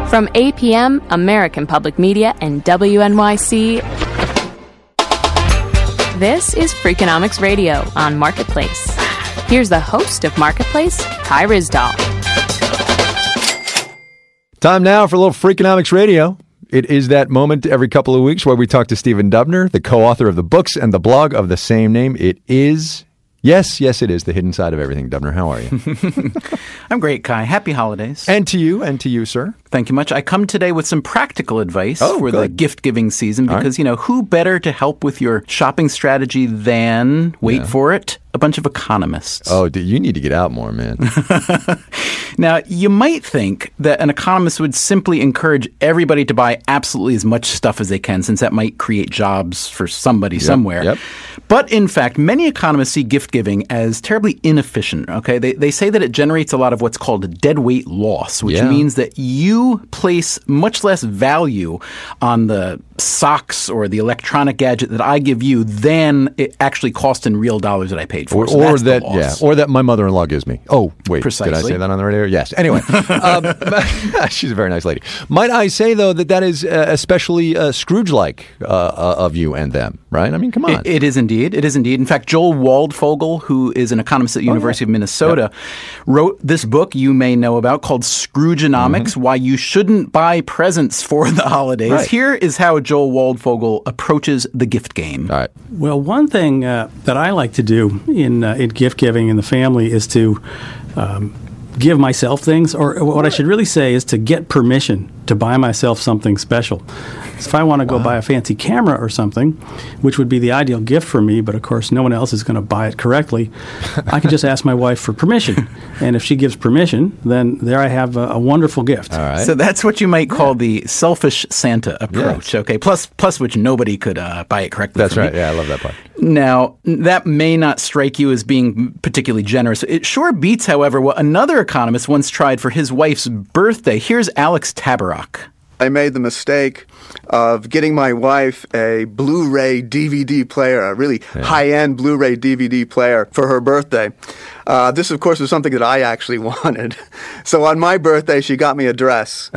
From APM, American Public Media, and WNYC, this is Freakonomics Radio on Marketplace. Here's the host of Marketplace, Kai Ryssdal. Time now for a little Freakonomics Radio. It is that moment every couple of weeks where we talk to Stephen Dubner, the co-author of the books and the blog of the same name. It is, yes, it is The Hidden Side of Everything. Dubner, how are you? I'm great, Kai. Happy holidays. And to you, sir. Thank you much. I come today with some practical advice for good. the gift-giving season because, who better to help with your shopping strategy than, wait for it, a bunch of economists. Oh, dude, you need to get out more, man. Now, you might think that an economist would simply encourage everybody to buy absolutely as much stuff as they can, since that might create jobs for somebody somewhere. Yep. But in fact, many economists see gift giving as terribly inefficient. Okay, they say that it generates a lot of what's called a deadweight loss, which means that you place much less value on the socks or the electronic gadget that I give you than it actually cost in real dollars that I paid for. Or that my mother-in-law gives me. Oh, wait, precisely. Did I say that on the radio? Yes. Anyway, she's a very nice lady. Might I say, though, that is especially Scrooge-like of you and them, right? I mean, come on. It is indeed. It is indeed. In fact, Joel Waldfogel, who is an economist at the University of Minnesota, wrote this book you may know about called Scroogeonomics, Why You Shouldn't Buy Presents for the Holidays. Right. Here is how Joel Waldfogel approaches the gift game. All right. Well, one thing that I like to do in gift giving in the family is to give myself things, or what I should really say is to get permission to buy myself something special. So if I want to go buy a fancy camera or something, which would be the ideal gift for me, but of course no one else is going to buy it correctly, I can just ask my wife for permission. And if she gives permission, then there I have a wonderful gift. All right. So that's what you might call the selfish Santa approach, okay? Plus which nobody could buy it correctly. That's right. Yeah, I love that part. Now, that may not strike you as being particularly generous. It sure beats, however, what another economist once tried for his wife's birthday. Here's Alex Tabarrok. I made the mistake of getting my wife a Blu-ray DVD player, a really high-end Blu-ray DVD player for her birthday. This, of course, was something that I actually wanted. So on my birthday, she got me a dress.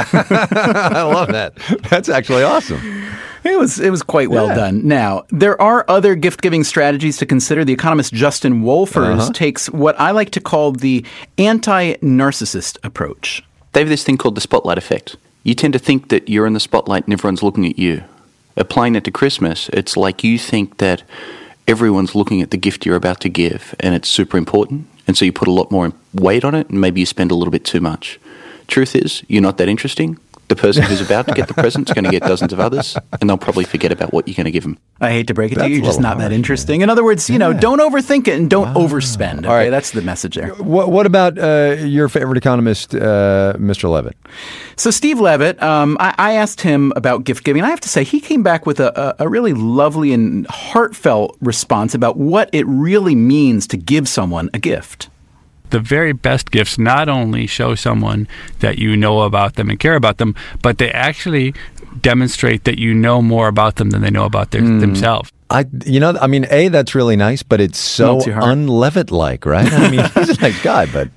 I love that. That's actually awesome. It was quite well done. Now, there are other gift-giving strategies to consider. The economist Justin Wolfers takes what I like to call the anti-narcissist approach. They have this thing called the spotlight effect. You tend to think that you're in the spotlight and everyone's looking at you. Applying it to Christmas, it's like you think that everyone's looking at the gift you're about to give and it's super important, and so you put a lot more weight on it and maybe you spend a little bit too much. Truth is, you're not that interesting. The person who's about to get the present is going to get dozens of others, and they'll probably forget about what you're going to give them. I hate to break it to you, you're just not that interesting. In other words, don't overthink it and don't overspend. Okay, right. That's the message there. What about your favorite economist, Mr. Levitt? So Steve Levitt, I asked him about gift giving. I have to say, he came back with a really lovely and heartfelt response about what it really means to give someone a gift. The very best gifts not only show someone that you know about them and care about them, but they actually demonstrate that you know more about them than they know about themselves. That's really nice, but it's so un-Levitt-like, right? I mean, he's a nice guy, but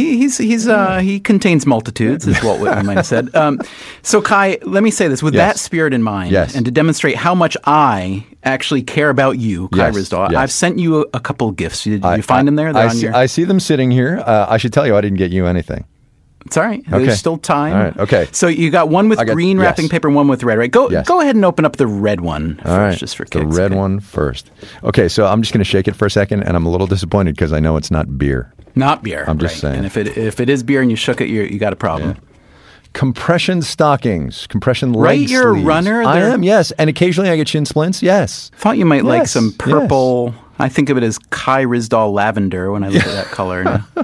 he contains multitudes, is what we might have said. So, Kai, let me say this with that spirit in mind, and to demonstrate how much I actually care about you, Kai Ryssdal. I've sent you a couple of gifts. Did you find them there? I see them sitting here. I should tell you, I didn't get you anything. It's all right. Okay. There's still time. All right. Okay. So you got one with green wrapping paper and one with red, right? Go ahead and open up the red one first, all right. just for kicks. The red one first. Okay, so I'm just going to shake it for a second, and I'm a little disappointed because I know it's not beer. Not beer. I'm just saying. And if it is beer and you shook it, you got a problem. Yeah. Compression stockings, compression leg right, sleeves. You're a runner. I am, yes. And occasionally I get shin splints, yes. Thought you might like some purple. Yes. I think of it as Kai Ryssdal lavender when I look at that color.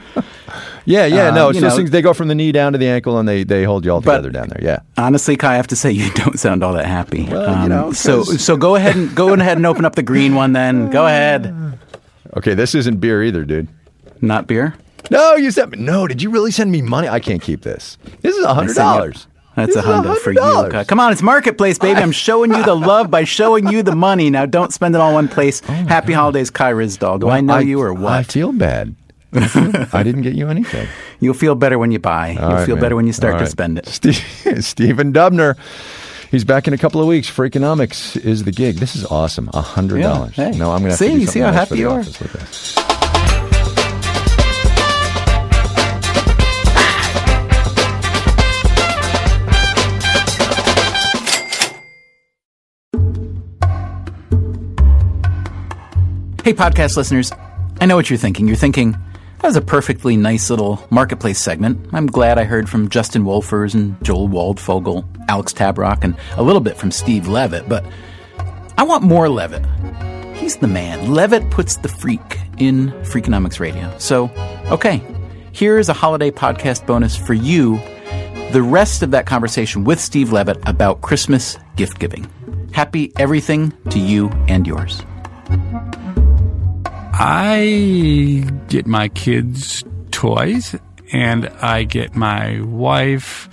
No, it's just things, they go from the knee down to the ankle and they hold you all together down there, yeah. Honestly, Kai, I have to say you don't sound all that happy. Well, so go ahead and open up the green one then. Go ahead. Okay, this isn't beer either, dude. Not beer? No, you sent me. No, did you really send me money? I can't keep this. This is $100. That's $100 for you. Come on, it's Marketplace, baby. I'm showing you the love by showing you the money. Now, don't spend it all in one place. Happy holidays, Kai Ryssdal. Do I know you or what? I feel bad. I didn't get you anything. You'll feel better when you buy. You'll feel better when you start to spend it. Stephen Dubner. He's back in a couple of weeks. Freakonomics is the gig. This is awesome. $100. Yeah, hey. No, I'm going to have to do you see how happy you are? With this. Hey, podcast listeners, I know what you're thinking. You're thinking, that was a perfectly nice little marketplace segment. I'm glad I heard from Justin Wolfers and Joel Waldfogel, Alex Tabrock, and a little bit from Steve Levitt, but I want more Levitt. He's the man. Levitt puts the freak in Freakonomics Radio. So, okay, here's a holiday podcast bonus for you, the rest of that conversation with Steve Levitt about Christmas gift giving. Happy everything to you and yours. I get my kids toys, and I get my wife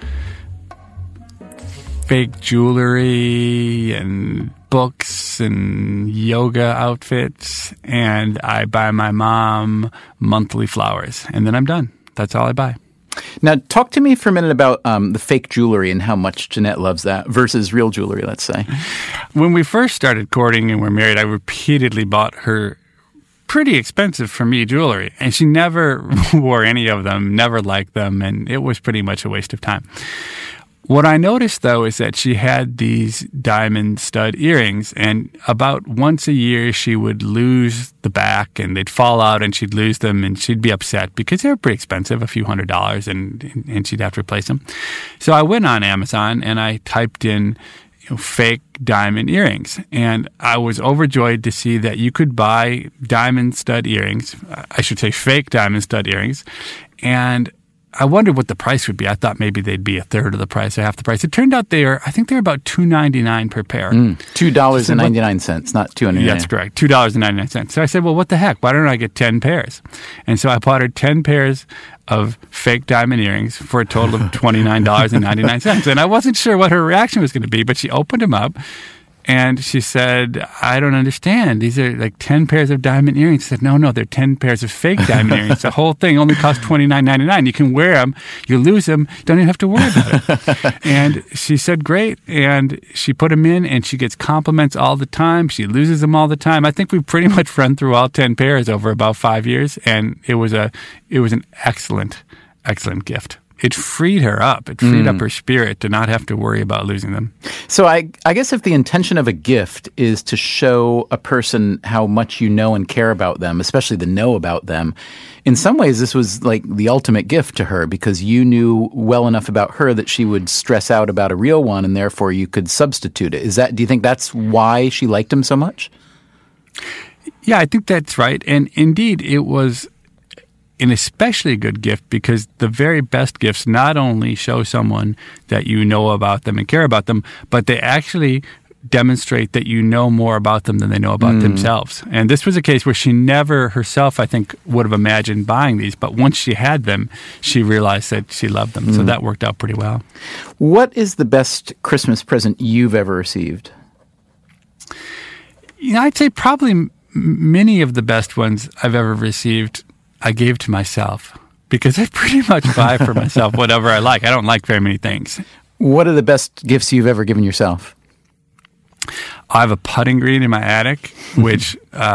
fake jewelry and books and yoga outfits, and I buy my mom monthly flowers, and then I'm done. That's all I buy. Now, talk to me for a minute about the fake jewelry and how much Jeanette loves that versus real jewelry, let's say. When we first started courting and were married, I repeatedly bought her pretty expensive for me jewelry, and she never wore any of them, never liked them, and it was pretty much a waste of time. What I noticed, though, is that she had these diamond stud earrings, and about once a year she would lose the back, and they'd fall out, and she'd lose them, and she'd be upset because they were pretty expensive, a few $100s, and she'd have to replace them. So I went on Amazon, and I typed in fake diamond earrings. And I was overjoyed to see that you could buy diamond stud earrings. I should say fake diamond stud earrings. And I wondered what the price would be. I thought maybe they'd be a third of the price or half the price. It turned out I think they're about $2.99 per pair. $2.99, not $2.99. That's correct. $2.99. So I said, well, what the heck? Why don't I get 10 pairs? And so I bought her 10 pairs of fake diamond earrings for a total of $29.99. And I wasn't sure what her reaction was going to be, but she opened them up. And she said, I don't understand. These are like 10 pairs of diamond earrings. I said, no, they're 10 pairs of fake diamond earrings. The whole thing only costs $29.99. You can wear them. You lose them. Don't even have to worry about it. And she said, great. And she put them in, and she gets compliments all the time. She loses them all the time. I think we pretty much run through all 10 pairs over about 5 years. And it was an excellent, excellent gift. It freed her up. It freed up her spirit to not have to worry about losing them. So I guess if the intention of a gift is to show a person how much you know and care about them, especially the know about them, in some ways this was like the ultimate gift to her because you knew well enough about her that she would stress out about a real one and therefore you could substitute it. Do you think that's why she liked them so much? Yeah, I think that's right. And indeed, it was an especially good gift because the very best gifts not only show someone that you know about them and care about them, but they actually demonstrate that you know more about them than they know about themselves. And this was a case where she never herself, I think, would have imagined buying these, but once she had them, she realized that she loved them. So that worked out pretty well. What is the best Christmas present you've ever received? I'd say probably many of the best ones I've ever received I gave to myself because I pretty much buy for myself whatever I like. I don't like very many things. What are the best gifts you've ever given yourself? I have a putting green in my attic, which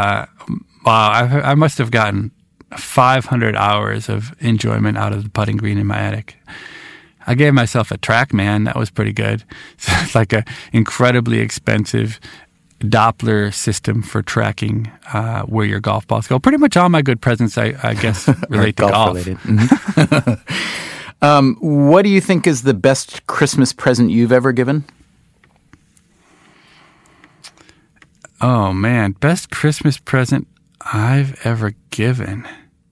I must have gotten 500 hours of enjoyment out of the putting green in my attic. I gave myself a TrackMan. That was pretty good. So it's like an incredibly expensive Doppler system for tracking where your golf balls go. Pretty much all my good presents, I guess, relate to golf. Related. What do you think is the best Christmas present you've ever given? Oh, man. Best Christmas present I've ever given.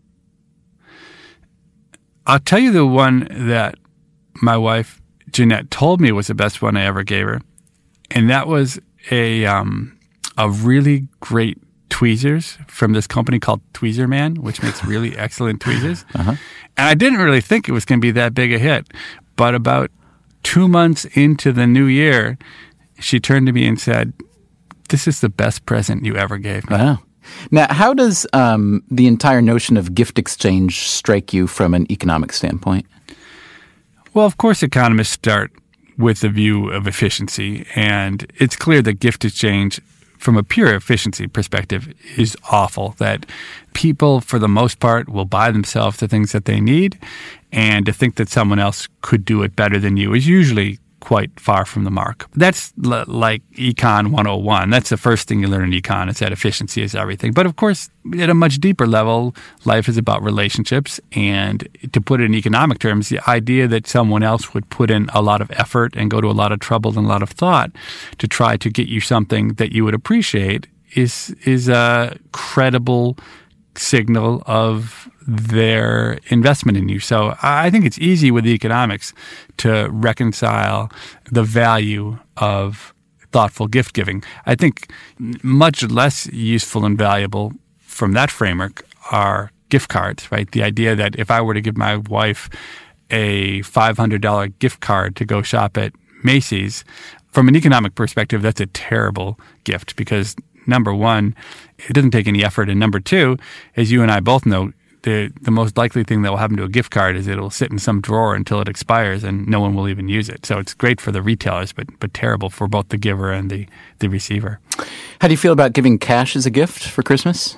I'll tell you the one that my wife, Jeanette, told me was the best one I ever gave her. And that was a really great tweezers from this company called Tweezerman, which makes really excellent tweezers. And I didn't really think it was going to be that big a hit. But about 2 months into the new year, she turned to me and said, "This is the best present you ever gave me." Wow. Now, how does the entire notion of gift exchange strike you from an economic standpoint? Well, of course, economists start with the view of efficiency, and it's clear that gift exchange, from a pure efficiency perspective, is awful. That people, for the most part, will buy themselves the things that they need, and to think that someone else could do it better than you is usually quite far from the mark. That's like Econ 101. That's the first thing you learn in econ, is that efficiency is everything. But of course, at a much deeper level, life is about relationships. And to put it in economic terms, the idea that someone else would put in a lot of effort and go to a lot of trouble and a lot of thought to try to get you something that you would appreciate is a credible signal of their investment in you. So I think it's easy with economics to reconcile the value of thoughtful gift giving. I think much less useful and valuable from that framework are gift cards, right? The idea that if I were to give my wife a $500 gift card to go shop at Macy's, from an economic perspective, that's a terrible gift because, number one, it doesn't take any effort. And number two, as you and I both know, the most likely thing that will happen to a gift card is it'll sit in some drawer until it expires and no one will even use it. So it's great for the retailers, but terrible for both the giver and the receiver. How do you feel about giving cash as a gift for Christmas?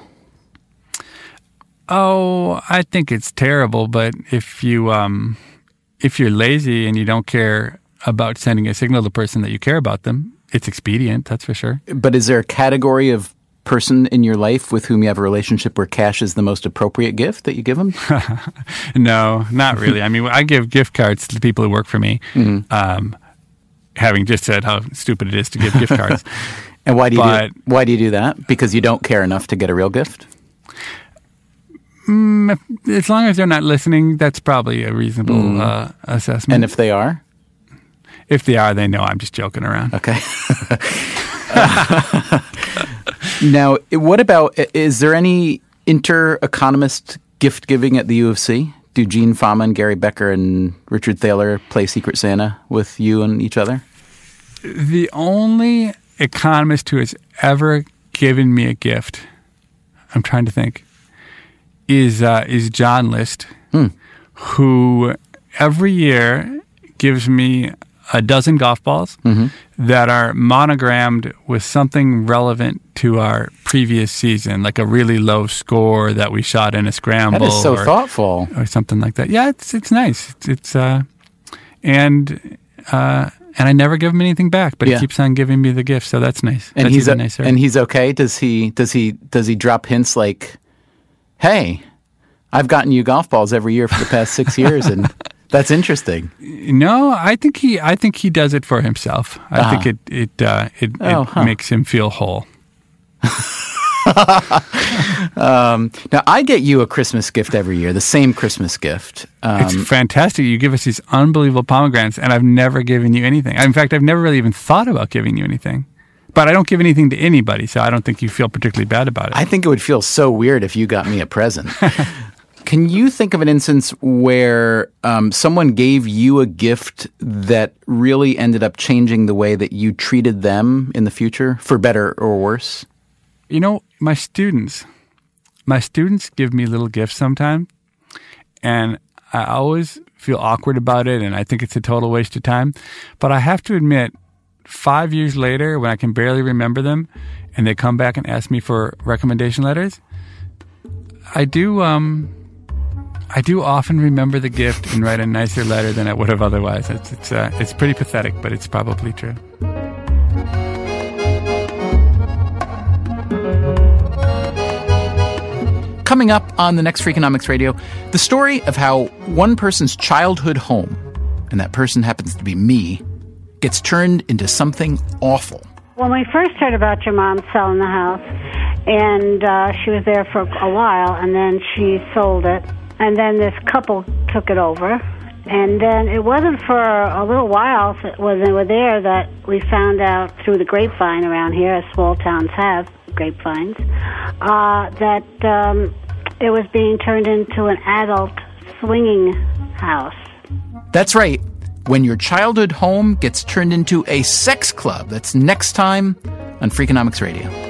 Oh, I think it's terrible. But if you're lazy and you don't care about sending a signal to the person that you care about them, it's expedient, that's for sure. But is there a category of person in your life with whom you have a relationship where cash is the most appropriate gift that you give them? No, not really. I mean, I give gift cards to people who work for me, having just said how stupid it is to give gift cards. And why do you do that? Because you don't care enough to get a real gift? As long as they're not listening, that's probably a reasonable assessment. And if they are? If they are, they know I'm just joking around. Okay. Now, what about, is there any inter-economist gift-giving at the U of C? Do Gene Fama and Gary Becker and Richard Thaler play Secret Santa with you and each other? The only economist who has ever given me a gift, I'm trying to think, is John List, who every year gives me a dozen golf balls that are monogrammed with something relevant to our previous season, like a really low score that we shot in a scramble. That is so thoughtful. Or something like that. Yeah, it's nice. And I never give him anything back, but he keeps on giving me the gift, so that's nice. And that's even nicer. And he's okay? Does he drop hints like, "Hey, I've gotten you golf balls every year for the past 6 years," and that's interesting. No, I think he does it for himself. I think it makes him feel whole. Now, I get you a Christmas gift every year, the same Christmas gift. It's fantastic. You give us these unbelievable pomegranates, and I've never given you anything. In fact, I've never really even thought about giving you anything. But I don't give anything to anybody, so I don't think you feel particularly bad about it. I think it would feel so weird if you got me a present. Can you think of an instance where someone gave you a gift that really ended up changing the way that you treated them in the future, for better or worse? You know, my students give me little gifts sometimes, and I always feel awkward about it, and I think it's a total waste of time. But I have to admit, 5 years later, when I can barely remember them, and they come back and ask me for recommendation letters, I do often remember the gift and write a nicer letter than I would have otherwise. It's pretty pathetic, but it's probably true. Coming up on the next Freakonomics Radio, the story of how one person's childhood home, and that person happens to be me, gets turned into something awful. When we first heard about your mom selling the house, and she was there for a while, and then she sold it, and then this couple took it over, and then it wasn't for a little while when they were there that we found out through the grapevine around here, as small towns have grapevines, that it was being turned into an adult swinging house. That's right. When your childhood home gets turned into a sex club. That's next time on Freakonomics Radio.